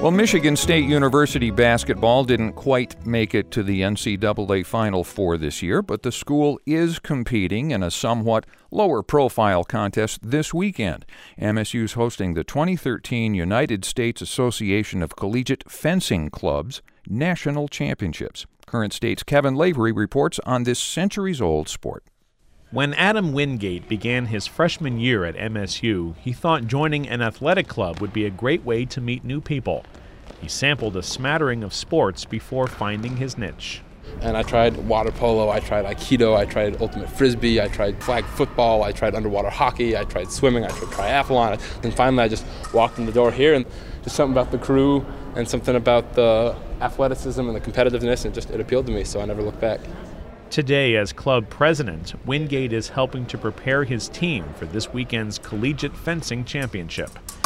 Well, Michigan State University basketball didn't quite make it to the NCAA Final Four this year, but the school is competing in a somewhat lower-profile contest this weekend. MSU's hosting the 2013 United States Association of Collegiate Fencing Clubs National Championships. Current State's Kevin Lavery reports on this centuries-old sport. When Adam Wingate began his freshman year at MSU, he thought joining an athletic club would be a great way to meet new people. He sampled a smattering of sports before finding his niche. And I tried water polo, I tried aikido, I tried ultimate frisbee, I tried flag football, I tried underwater hockey, I tried swimming, I tried triathlon. And finally I just walked in the door here, and just something about the crew and something about the athleticism and the competitiveness, and it appealed to me, so I never looked back. Today, as club president, Wingate is helping to prepare his team for this weekend's Collegiate Fencing Championship.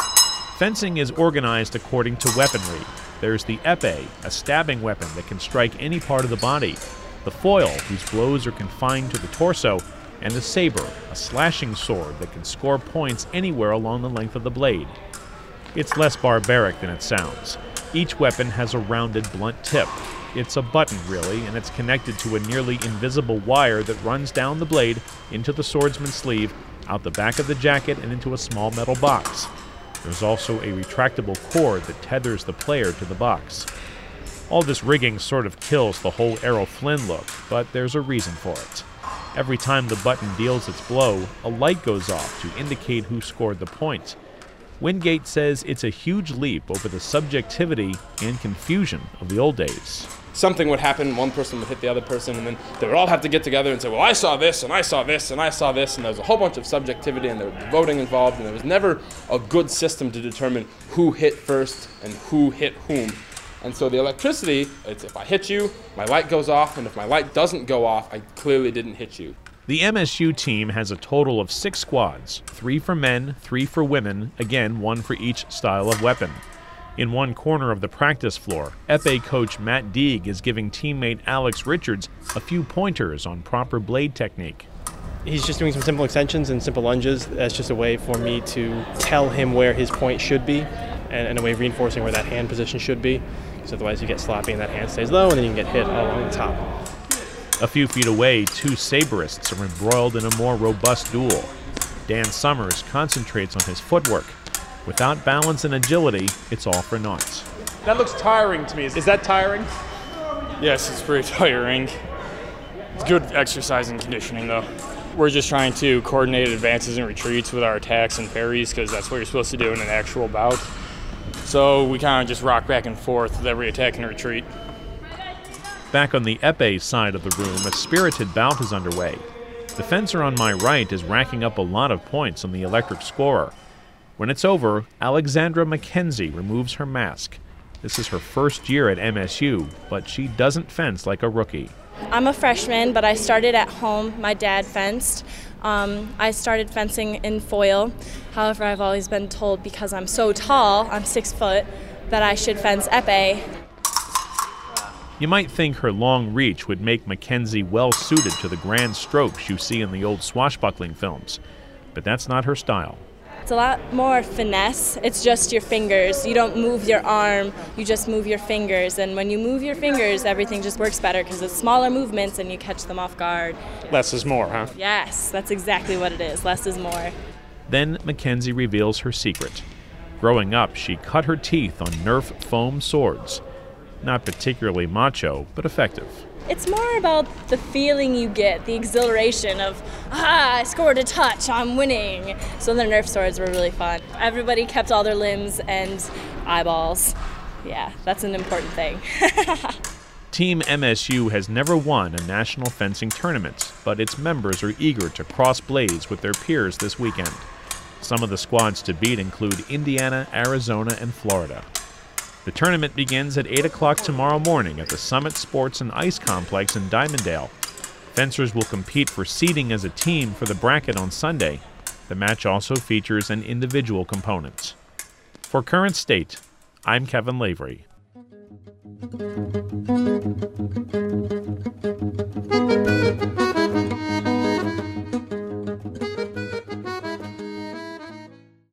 Fencing is organized according to weaponry. There's the epee, a stabbing weapon that can strike any part of the body, the foil, whose blows are confined to the torso, and the saber, a slashing sword that can score points anywhere along the length of the blade. It's less barbaric than it sounds. Each weapon has a rounded, blunt tip. It's a button, really, and it's connected to a nearly invisible wire that runs down the blade into the swordsman's sleeve, out the back of the jacket, and into a small metal box. There's also a retractable cord that tethers the player to the box. All this rigging sort of kills the whole Errol Flynn look, but there's a reason for it. Every time the button deals its blow, a light goes off to indicate who scored the point. Wingate says it's a huge leap over the subjectivity and confusion of the old days. Something would happen, one person would hit the other person, and then they would all have to get together and say, well, I saw this, and I saw this, and I saw this, and there was a whole bunch of subjectivity, and there was voting involved, and there was never a good system to determine who hit first and who hit whom. And so the electricity, it's if I hit you, my light goes off, and if my light doesn't go off, I clearly didn't hit you. The MSU team has a total of 6 squads, 3 for men, 3 for women, again, 1 for each style of weapon. In one corner of the practice floor, FA coach Matt Deeg is giving teammate Alex Richards a few pointers on proper blade technique. He's just doing some simple extensions and simple lunges. That's just a way for me to tell him where his point should be, and a way of reinforcing where that hand position should be, because otherwise you get sloppy and that hand stays low, and then you can get hit all along the top. A few feet away, 2 saberists are embroiled in a more robust duel. Dan Summers concentrates on his footwork. Without balance and agility, it's all for naught. That looks tiring to me. Is that tiring? Yes, it's pretty tiring. It's good exercise and conditioning, though. We're just trying to coordinate advances and retreats with our attacks and parries, because that's what you're supposed to do in an actual bout. So we kind of just rock back and forth with every attack and retreat. Back on the epee side of the room, a spirited bout is underway. The fencer on my right is racking up a lot of points on the electric scorer. When it's over, Alexandra McKenzie removes her mask. This is her first year at MSU, but she doesn't fence like a rookie. I'm a freshman, but I started at home. My dad fenced. I started fencing in foil. However, I've always been told because I'm so tall, I'm 6 foot, that I should fence epee. You might think her long reach would make McKenzie well suited to the grand strokes you see in the old swashbuckling films, but that's not her style. It's a lot more finesse. It's just your fingers. You don't move your arm, you just move your fingers. And when you move your fingers, everything just works better because it's smaller movements and you catch them off guard. Less is more, huh? Yes, that's exactly what it is. Less is more. Then McKenzie reveals her secret. Growing up, she cut her teeth on Nerf foam swords. Not particularly macho, but effective. It's more about the feeling you get, the exhilaration of, I scored a touch, I'm winning. So the Nerf swords were really fun. Everybody kept all their limbs and eyeballs. Yeah, that's an important thing. Team MSU has never won a national fencing tournament, but its members are eager to cross blades with their peers this weekend. Some of the squads to beat include Indiana, Arizona, and Florida. The tournament begins at 8 o'clock tomorrow morning at the Summit Sports and Ice Complex in Dimondale. Fencers will compete for seeding as a team for the bracket on Sunday. The match also features an individual component. For Current State, I'm Kevin Lavery.